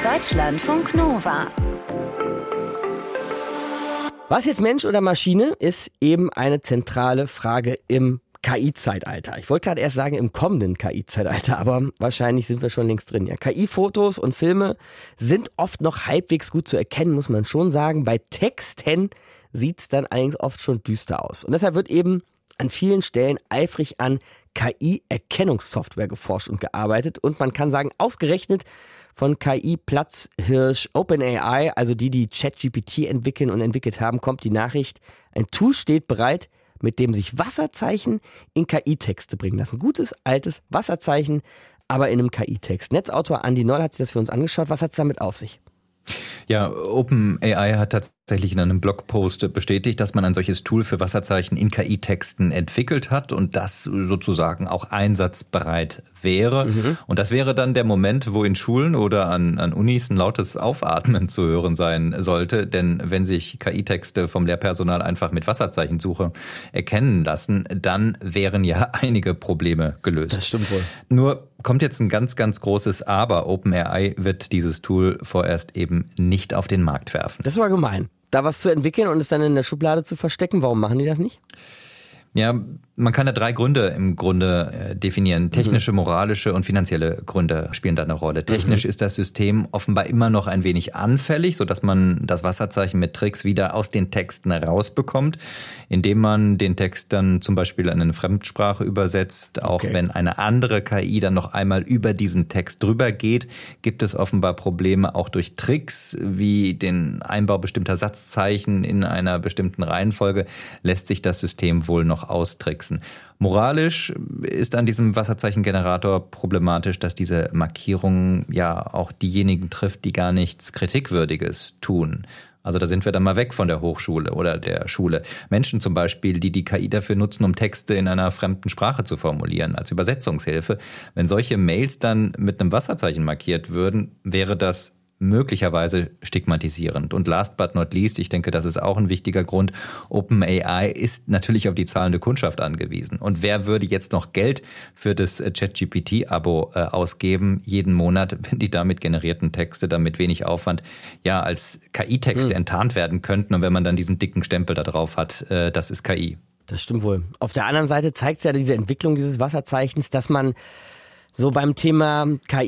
Deutschlandfunk Nova. Was jetzt Mensch oder Maschine, ist eben eine zentrale Frage im KI-Zeitalter. Ich wollte gerade erst sagen im kommenden KI-Zeitalter, aber wahrscheinlich sind wir schon längst drin. Ja, KI-Fotos und Filme sind oft noch halbwegs gut zu erkennen, muss man schon sagen. Bei Texten sieht es dann allerdings oft schon düster aus. Und deshalb wird eben an vielen Stellen eifrig an KI-Erkennungssoftware geforscht und gearbeitet. Und man kann sagen, ausgerechnet von KI-Platzhirsch OpenAI, also die ChatGPT entwickeln und entwickelt haben, kommt die Nachricht, ein Tool steht bereit, mit dem sich Wasserzeichen in KI-Texte bringen lassen. Gutes, altes Wasserzeichen, aber in einem KI-Text. Netzautor Andi Noll hat sich das für uns angeschaut. Was hat es damit auf sich? Ja, OpenAI hat tatsächlich in einem Blogpost bestätigt, dass man ein solches Tool für Wasserzeichen in KI-Texten entwickelt hat und das sozusagen auch einsatzbereit wäre. Und das wäre dann der Moment, wo in Schulen oder an Unis ein lautes Aufatmen zu hören sein sollte. Denn wenn sich KI-Texte vom Lehrpersonal einfach mit Wasserzeichensuche erkennen lassen, dann wären ja einige Probleme gelöst. Das stimmt wohl. Nur kommt jetzt ein ganz, ganz großes Aber. OpenAI wird dieses Tool vorerst eben nicht auf den Markt werfen. Das war gemein. Da was zu entwickeln und es dann in der Schublade zu verstecken, warum machen die das nicht? Ja, man kann da 3 Gründe im Grunde definieren. Technische, moralische und finanzielle Gründe spielen da eine Rolle. Technisch ist das System offenbar immer noch ein wenig anfällig, sodass man das Wasserzeichen mit Tricks wieder aus den Texten rausbekommt, indem man den Text dann zum Beispiel in eine Fremdsprache übersetzt. Auch wenn eine andere KI dann noch einmal über diesen Text drüber geht, gibt es offenbar Probleme auch durch Tricks, wie den Einbau bestimmter Satzzeichen in einer bestimmten Reihenfolge, lässt sich das System wohl noch austricksen. Moralisch ist an diesem Wasserzeichengenerator problematisch, dass diese Markierung ja auch diejenigen trifft, die gar nichts Kritikwürdiges tun. Also da sind wir dann mal weg von der Hochschule oder der Schule. Menschen zum Beispiel, die KI dafür nutzen, um Texte in einer fremden Sprache zu formulieren, als Übersetzungshilfe. Wenn solche Mails dann mit einem Wasserzeichen markiert würden, wäre das möglicherweise stigmatisierend. Und last but not least, ich denke, das ist auch ein wichtiger Grund, OpenAI ist natürlich auf die zahlende Kundschaft angewiesen. Und wer würde jetzt noch Geld für das ChatGPT-Abo ausgeben, jeden Monat, wenn die damit generierten Texte dann mit wenig Aufwand ja als KI-Texte enttarnt werden könnten und wenn man dann diesen dicken Stempel da drauf hat, das ist KI. Das stimmt wohl. Auf der anderen Seite zeigt es ja diese Entwicklung dieses Wasserzeichens, dass man so beim Thema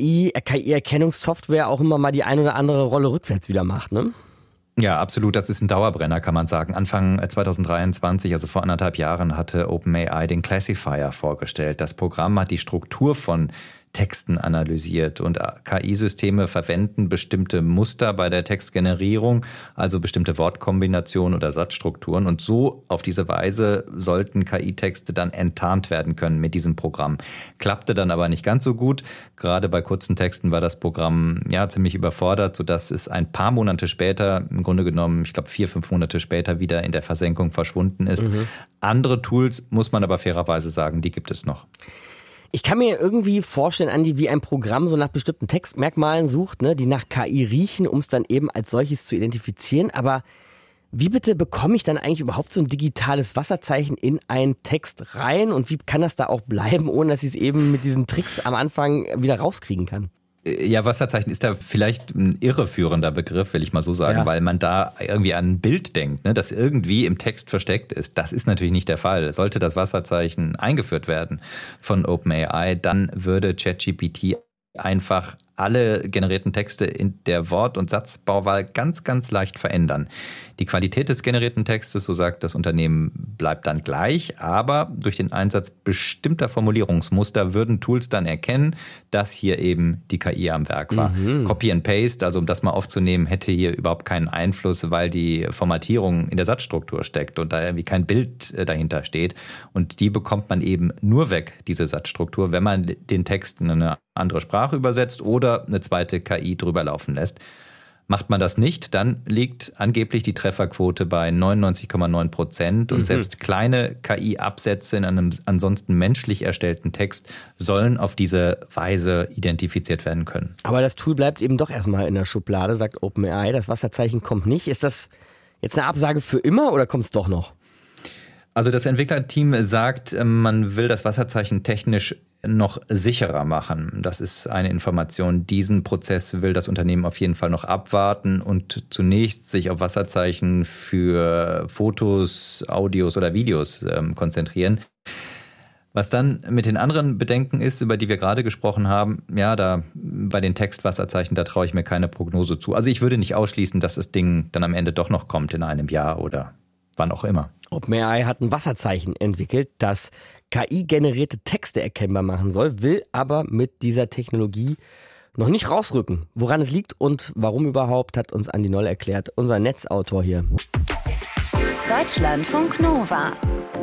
KI-Erkennungssoftware auch immer mal die ein oder andere Rolle rückwärts wieder macht, ne? Ja, absolut. Das ist ein Dauerbrenner, kann man sagen. Anfang 2023, also vor 1,5 Jahren, hatte OpenAI den Classifier vorgestellt. Das Programm hat die Struktur von Texten analysiert und KI-Systeme verwenden bestimmte Muster bei der Textgenerierung, also bestimmte Wortkombinationen oder Satzstrukturen und so auf diese Weise sollten KI-Texte dann enttarnt werden können mit diesem Programm. Klappte dann aber nicht ganz so gut. Gerade bei kurzen Texten war das Programm ja ziemlich überfordert, sodass es ein paar Monate später, im Grunde genommen, ich glaube 4-5 Monate später wieder in der Versenkung verschwunden ist. Andere Tools, muss man aber fairerweise sagen, die gibt es noch. Ich kann mir irgendwie vorstellen, Andi, wie ein Programm so nach bestimmten Textmerkmalen sucht, ne, die nach KI riechen, um es dann eben als solches zu identifizieren. Aber wie bitte bekomme ich dann eigentlich überhaupt so ein digitales Wasserzeichen in einen Text rein? Und wie kann das da auch bleiben, ohne dass ich es eben mit diesen Tricks am Anfang wieder rauskriegen kann? Ja, Wasserzeichen ist da vielleicht ein irreführender Begriff, will ich mal so sagen, weil man da irgendwie an ein Bild denkt, ne, das irgendwie im Text versteckt ist. Das ist natürlich nicht der Fall. Sollte das Wasserzeichen eingeführt werden von OpenAI, dann würde ChatGPT einfach alle generierten Texte in der Wort- und Satzbauwahl ganz, ganz leicht verändern. Die Qualität des generierten Textes, so sagt das Unternehmen, bleibt dann gleich, aber durch den Einsatz bestimmter Formulierungsmuster würden Tools dann erkennen, dass hier eben die KI am Werk war. Copy and Paste, also um das mal aufzunehmen, hätte hier überhaupt keinen Einfluss, weil die Formatierung in der Satzstruktur steckt und da irgendwie kein Bild dahinter steht. Und die bekommt man eben nur weg, diese Satzstruktur, wenn man den Text in eine andere Sprache übersetzt oder eine zweite KI drüber laufen lässt. Macht man das nicht, dann liegt angeblich die Trefferquote bei 99,9% und selbst kleine KI-Absätze in einem ansonsten menschlich erstellten Text sollen auf diese Weise identifiziert werden können. Aber das Tool bleibt eben doch erstmal in der Schublade, sagt OpenAI. Das Wasserzeichen kommt nicht. Ist das jetzt eine Absage für immer oder kommt es doch noch? Also das Entwicklerteam sagt, man will das Wasserzeichen technisch noch sicherer machen. Das ist eine Information. Diesen Prozess will das Unternehmen auf jeden Fall noch abwarten und zunächst sich auf Wasserzeichen für Fotos, Audios oder Videos konzentrieren. Was dann mit den anderen Bedenken ist, über die wir gerade gesprochen haben, ja, da bei den Textwasserzeichen, da traue ich mir keine Prognose zu. Also ich würde nicht ausschließen, dass das Ding dann am Ende doch noch kommt in einem Jahr oder wann auch immer. OpenAI hat ein Wasserzeichen entwickelt, das KI-generierte Texte erkennbar machen soll, will aber mit dieser Technologie noch nicht rausrücken. Woran es liegt und warum überhaupt, hat uns Andi Noll erklärt, unser Netzautor hier. Deutschlandfunk Nova.